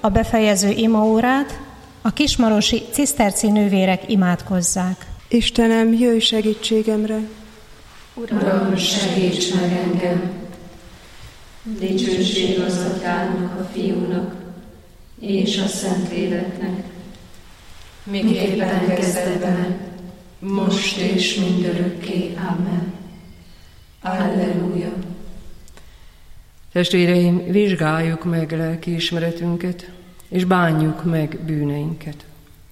a befejező imaórát a kismarosi ciszterci nővérek imádkozzák. Istenem, jöjj segítségemre! Uram, segíts meg engem! Dicsőség az Atyának, a Fiúnak és a Szentléleknek, miképpen kezdetben, most és mindörökké. Amen. Alleluja! Testvéreim, vizsgáljuk meg lelkiismeretünket, és bánjuk meg bűneinket.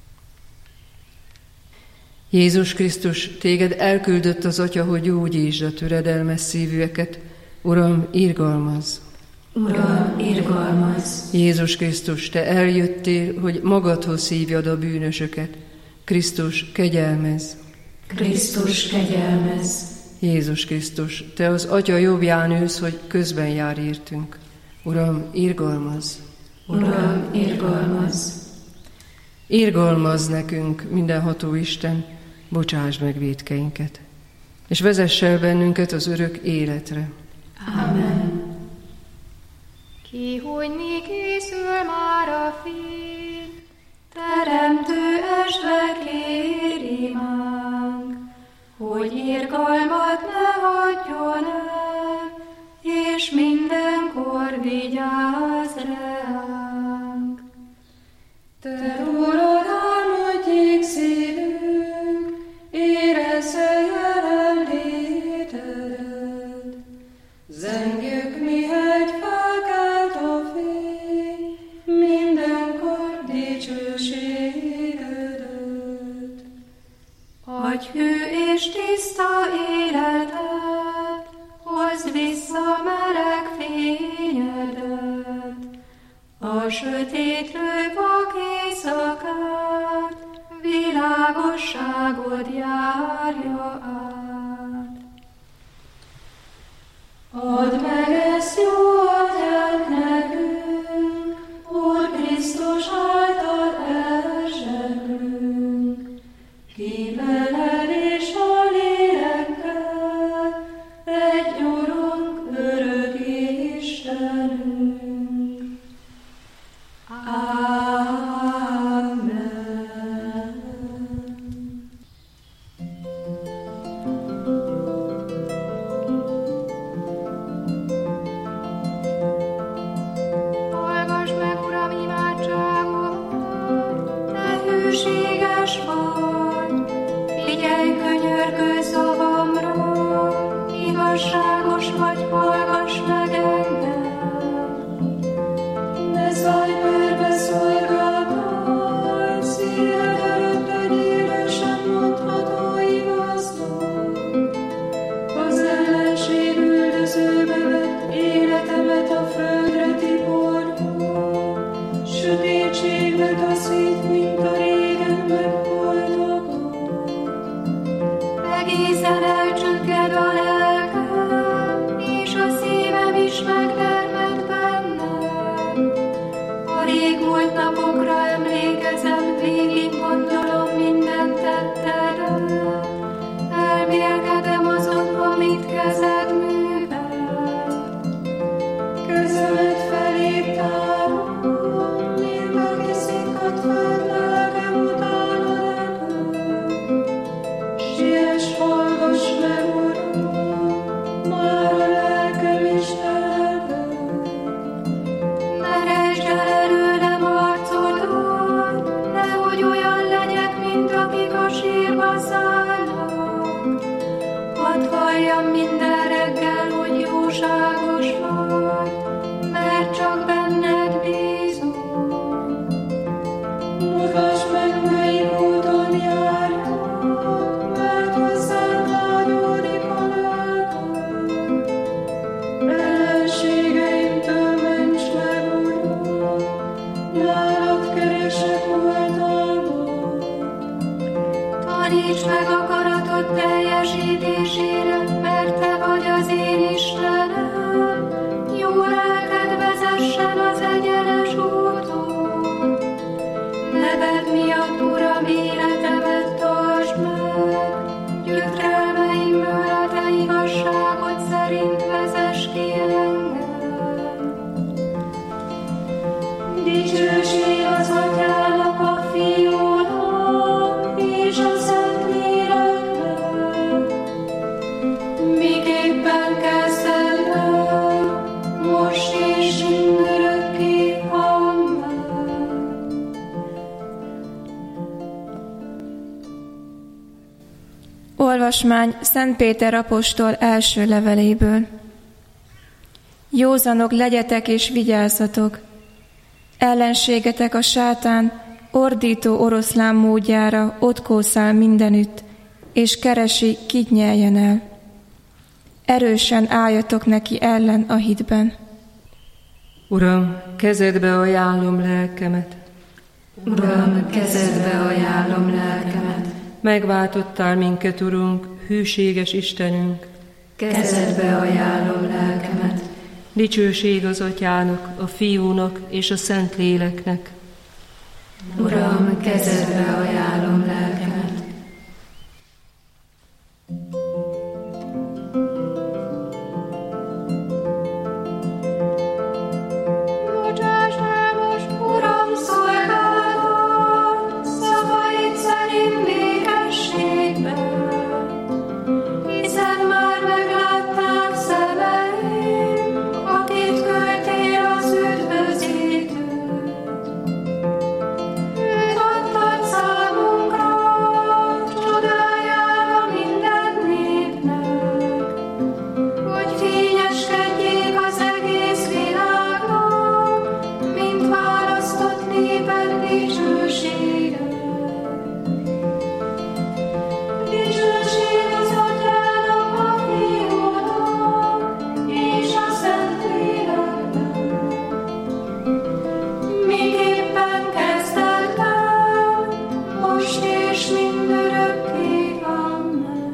Jézus Krisztus, téged elküldött az Atya, hogy gyógyítsd a töredelmes szívűeket. Uram, irgalmazz! Uram, irgalmazz! Jézus Krisztus, te eljöttél, hogy magadhoz hívjad a bűnösöket. Krisztus, kegyelmezz! Krisztus, kegyelmezz! Jézus Krisztus, te az Atya jobbján ülsz, hogy közben jár értünk. Uram, irgalmazz! Uram, irgalmazz! Irgalmazz nekünk, mindenható Isten, bocsásd meg vétkeinket, és vezess el bennünket az örök életre. Amen. Kihújni készül már a fény, teremtő esve kér imánk, hogy irgalmat ne hagyjon el, és mindenkor vigyázz ránk. Te rólad álmodjék szívünk, érezze jelenlétedet. Zengjük, mihegy felkelt a fény, mindenkor dicsőségedet. Adj hű és tiszta életet, hozd vissza meleg fényedet. A sötétlő vak éjszakát, világosságod járja át. Add meg ezt jó Atyánk nekünk, Úr Krisztus által elzseblünk. Ki veled és a lélekkel, egy Urunk, örök Istenünk. Taníts meg akaratod teljesítésére, mert te vagy az én Istenem. Jó lelked vezessen az egyenes úton. Neved miatt, Uram, életemet tartsd meg. Gyötrelmeimből a te igazságod szerint vezess ki engem. Dicsőség az Atyának, a Fiúnak és a Szentléleknek, miképpen kezdetben, most és mindörökké. Amen. Olvasmány Szent Péter apostol első leveléből. Józanok legyetek és vigyázzatok! Ellenségetek a sátán ordító oroszlán módjára ott kószál mindenütt, és keresi, kit nyeljen el. Erősen álljatok neki ellen a hitben. Uram, kezedbe ajánlom lelkemet. Uram, kezedbe ajánlom lelkemet. Megváltottál minket, Urunk, hűséges Istenünk. Kezedbe ajánlom lelkemet. Dicsőség az Atyának, a Fiúnak és a Szentléleknek. Uram, kezedbe ajánlom lelkemet. Bocsáss el most, Uram, szolgálatot, szavaid szerint békességben, hiszen már meglátták szemeim, akit küldtél az üdvözítőt. Őt adtad számunkra, csodájára minden népnek, hogy fényeskedjék az egész világnak, mint választott néped dicsősége. Dicsőség az Atyának, a Fiúnak és a Szentléleknek, miképpen kezdetben, most és mindörökké. Amen.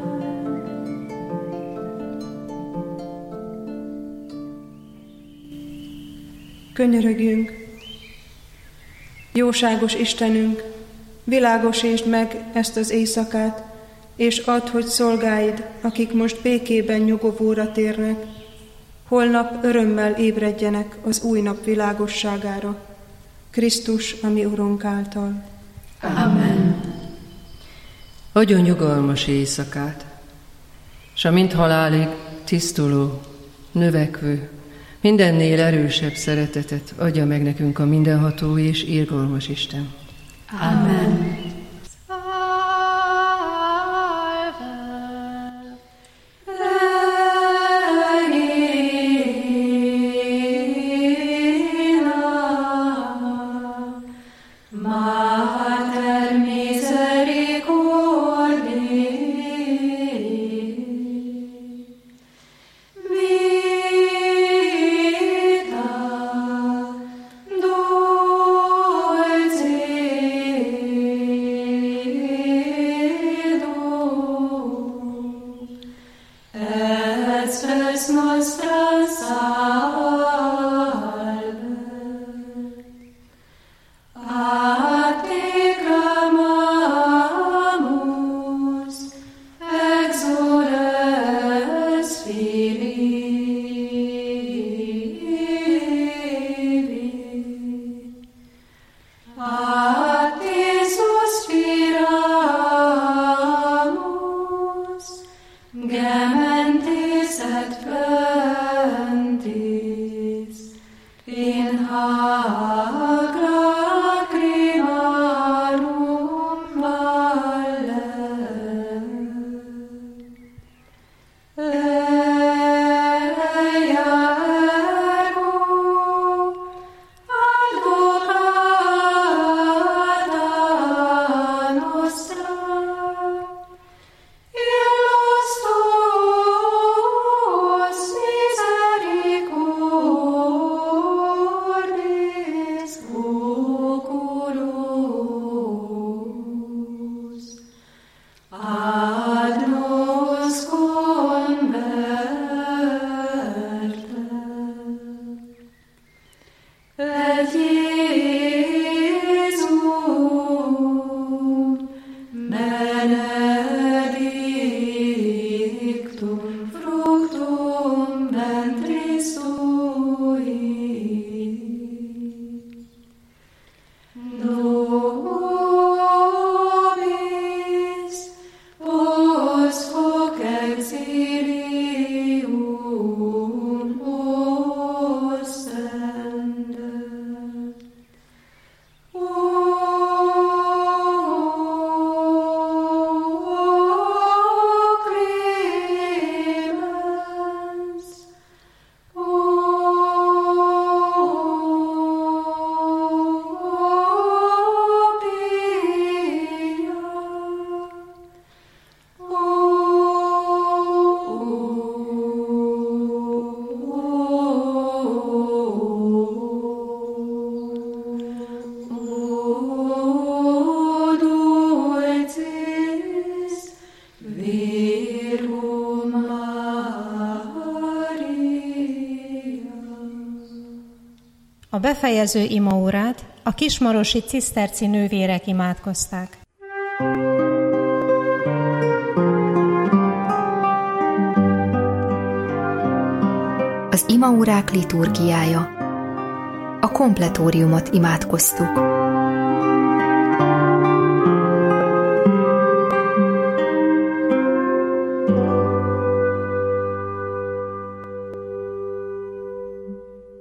Könyörögjünk! Jóságos Istenünk, világosítsd meg ezt az éjszakát, és add, hogy szolgáid, akik most békében nyugovóra térnek, holnap örömmel ébredjenek az új nap világosságára, Krisztus, a mi Urunk által. Amen. Adjon nyugalmas éjszakát, s a mind halálig tisztuló, növekvő, mindennél erősebb szeretetet adja meg nekünk a mindenható és irgalmas Isten. Amen. Mater misericordiae, vita dulcedo, et spes nostra salve. A te clamamus, exules Filii. A te suspiramus, gementes et plentis, in hac lacrimarum valle. Eia ergo, advocata nostra, illos tuos misericordis oculus, ad nos converte. Et Iesum benedictum fructum ventris tui. A befejező imaórát a kismarosi ciszterci nővérek imádkozták. Az imaórák liturgiája. A kompletóriumot imádkoztuk.